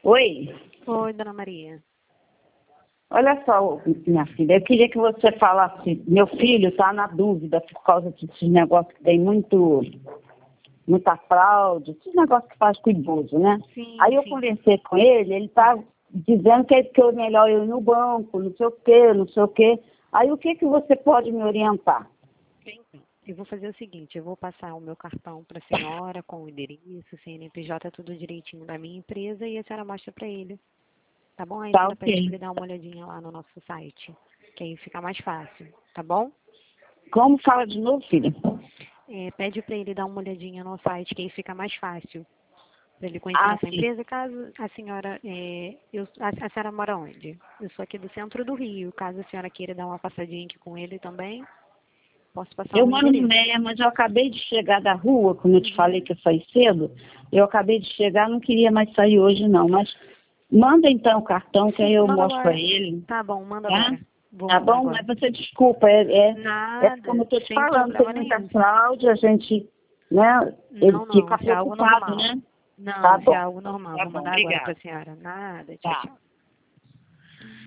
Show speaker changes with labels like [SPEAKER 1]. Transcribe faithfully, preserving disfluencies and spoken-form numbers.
[SPEAKER 1] Oi,
[SPEAKER 2] Oi, dona Maria.
[SPEAKER 1] olha só, minha filha, eu queria que você falasse, meu filho está na dúvida por causa desses negócios que tem muito, muita fraude, esses negócios que faz com idoso, né?
[SPEAKER 2] Sim,
[SPEAKER 1] Aí eu
[SPEAKER 2] sim.
[SPEAKER 1] conversei com ele, ele está dizendo que é, que é melhor eu ir no banco, não sei o quê, não sei o quê. Aí o que que você pode me orientar?
[SPEAKER 2] Eu vou fazer o seguinte, eu vou passar o meu cartão para a senhora com o endereço, C N P J, tudo direitinho da minha empresa e a senhora mostra para ele. Tá bom? Aí a
[SPEAKER 1] Tá
[SPEAKER 2] senhora pede para
[SPEAKER 1] ok.
[SPEAKER 2] ele dar uma olhadinha lá no nosso site, que aí fica mais fácil, tá bom?
[SPEAKER 1] Como fala de novo, filha?
[SPEAKER 2] É, pede para ele dar uma olhadinha no site, que aí fica mais fácil para ele conhecer
[SPEAKER 1] Ah,
[SPEAKER 2] nossa
[SPEAKER 1] sim.
[SPEAKER 2] empresa. Caso a senhora, é, eu, a, a senhora mora onde? Eu sou aqui do centro do Rio. Caso a senhora queira dar uma passadinha aqui com ele também, posso passar
[SPEAKER 1] Eu
[SPEAKER 2] o
[SPEAKER 1] moro no
[SPEAKER 2] endereço.
[SPEAKER 1] Meia, mas eu acabei de chegar da rua, como eu te falei
[SPEAKER 2] Uhum.
[SPEAKER 1] que eu saí cedo. Eu acabei de chegar, não queria mais sair hoje não, mas manda então o cartão que aí
[SPEAKER 2] Sim,
[SPEAKER 1] eu
[SPEAKER 2] manda
[SPEAKER 1] mostro a
[SPEAKER 2] agora.
[SPEAKER 1] ele,
[SPEAKER 2] Tá bom, manda
[SPEAKER 1] tá?
[SPEAKER 2] agora. Vou
[SPEAKER 1] Tá
[SPEAKER 2] mandar
[SPEAKER 1] bom?
[SPEAKER 2] agora.
[SPEAKER 1] Mas você desculpa, é, é, é como eu
[SPEAKER 2] Nada,
[SPEAKER 1] estou te
[SPEAKER 2] sem
[SPEAKER 1] falando, tem
[SPEAKER 2] problema
[SPEAKER 1] muita
[SPEAKER 2] nenhum.
[SPEAKER 1] fraude, a gente, né, ele
[SPEAKER 2] Não, não,
[SPEAKER 1] fica
[SPEAKER 2] isso é algo
[SPEAKER 1] preocupado,
[SPEAKER 2] normal.
[SPEAKER 1] né?
[SPEAKER 2] Não,
[SPEAKER 1] Tá
[SPEAKER 2] isso é
[SPEAKER 1] bom,
[SPEAKER 2] algo normal.
[SPEAKER 1] tá
[SPEAKER 2] Vou
[SPEAKER 1] bom,
[SPEAKER 2] mandar agora para
[SPEAKER 1] obrigada.
[SPEAKER 2] a senhora. Nada, tchau,
[SPEAKER 1] Tá.
[SPEAKER 2] tchau.